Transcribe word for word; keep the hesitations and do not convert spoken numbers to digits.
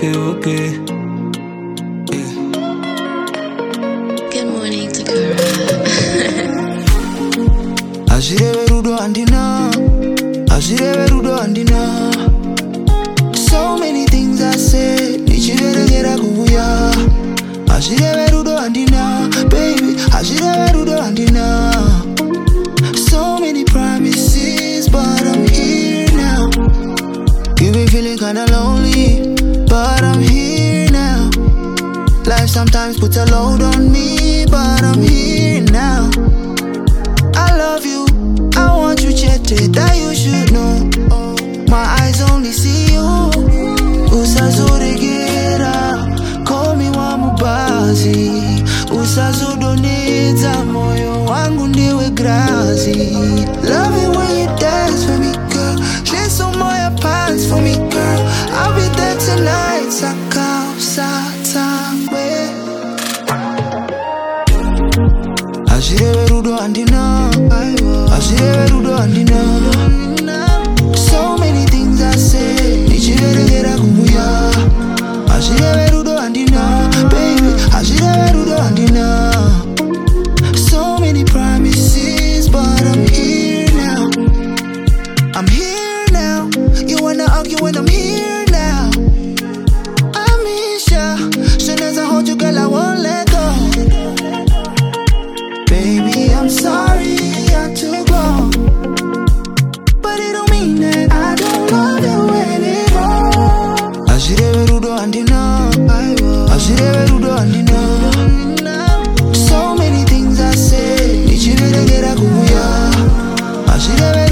okay, okay. Yeah. Good morning, Takura. Ashireve rudo andina, Ashireve rudo andina. So many things I said, nichivere gera kuya. Ashireve rudo andina, baby, Ashireve rudo andina. So many promises, but I'm here now. You've been feeling kinda lonely, but I'm here now. Life sometimes puts a load on me, but I'm here now. I love you, I want you, Chete, that you should know. My eyes only see you. Usazurigera, call me wamubazi. Usazudoneza, moyo wangu ndiwe grazi. Love it when you dance for me, girl. Share some more pants for me, girl. I'll be there tonight, Saka, Satame. Ashireve rudo andina, Ashireve rudo andina. So many things I say, nichivere gera kuya. Ashireve rudo andina, baby, Ashireve rudo andina. So many promises, but I'm here now. I'm here now. You wanna argue when I'm here now. I miss ya. Soon as I hold you, girl, I won't let go. Baby, I'm sorry I had to go, but it don't mean that I don't love you anymore. Ashireve rudo andina, Ashireve rudo andina. So many things I say, nichivere gera kuya. Ashireve